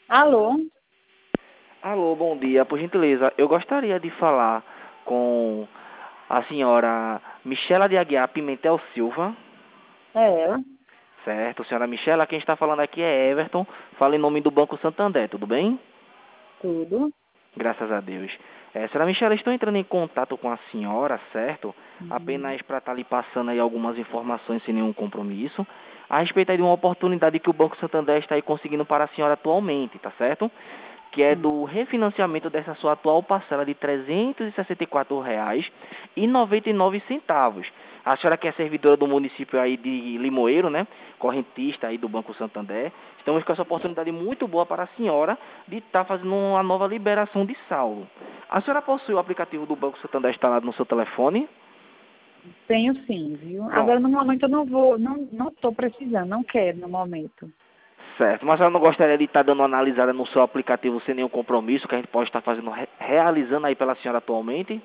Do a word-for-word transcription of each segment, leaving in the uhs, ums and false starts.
Alô? Alô, bom dia. Por gentileza, eu gostaria de falar com a senhora Michela de Aguiar Pimentel Silva. É ela? Certo, senhora Michela, quem está falando aqui é Everton. Fala em nome do Banco Santander, tudo bem? Tudo? Graças a Deus. É, senhora Michela, estou entrando em contato com a senhora, certo? Uhum. Apenas para estar lhe passando aí algumas informações sem nenhum compromisso. A respeito aí de uma oportunidade que o Banco Santander está aí conseguindo para a senhora atualmente, tá certo? Que é Hum. do refinanciamento dessa sua atual parcela de trezentos e sessenta e quatro reais e noventa e nove centavos. A senhora que é servidora do município aí de Limoeiro, né? Correntista aí do Banco Santander. Estamos com essa oportunidade muito boa para a senhora de estar fazendo uma nova liberação de saldo. A senhora possui o aplicativo do Banco Santander instalado no seu telefone? Tenho sim, viu? Agora Pronto. no momento eu não vou, não, não tô precisando, não quero no momento. Certo, mas ela não gostaria de estar dando uma analisada no seu aplicativo sem nenhum compromisso, que a gente pode estar fazendo, re- realizando aí pela senhora atualmente?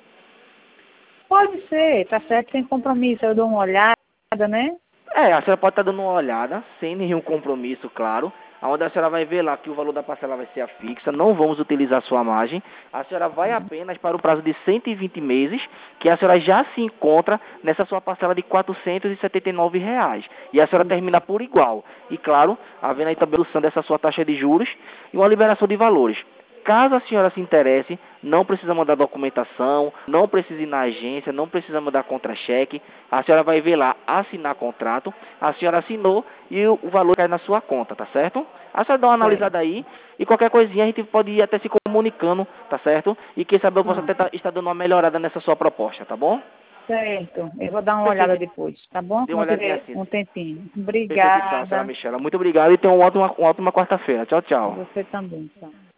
Pode ser, tá certo, sem compromisso, eu dou uma olhada, né? É, a senhora pode estar dando uma olhada, sem nenhum compromisso, claro, onde a senhora vai ver lá que o valor da parcela vai ser a fixa, não vamos utilizar sua margem, a senhora vai apenas para o prazo de cento e vinte meses, que a senhora já se encontra nessa sua parcela de quatrocentos e setenta e nove reais, e a senhora termina por igual, e claro, havendo aí também a redução dessa sua taxa de juros e uma liberação de valores. Caso a senhora se interesse, não precisa mandar documentação, não precisa ir na agência, não precisa mandar contra-cheque. A senhora vai ver lá, assinar contrato, a senhora assinou e o, o valor cai na sua conta, tá certo? A senhora dá uma Certo. analisada aí e qualquer coisinha a gente pode ir até se comunicando, tá certo? E quem sabe eu posso até Pronto. tá- estar dando uma melhorada nessa sua proposta, tá bom? Certo. Eu vou dar uma olhada Perfeito. depois, tá bom? Dê uma Quando eu olhadinha tiver assim. um tempinho. Perfeito então, senhora Obrigada. Michela. Muito obrigado e tenha uma ótima, uma ótima quarta-feira. Tchau, tchau. Você também, tá?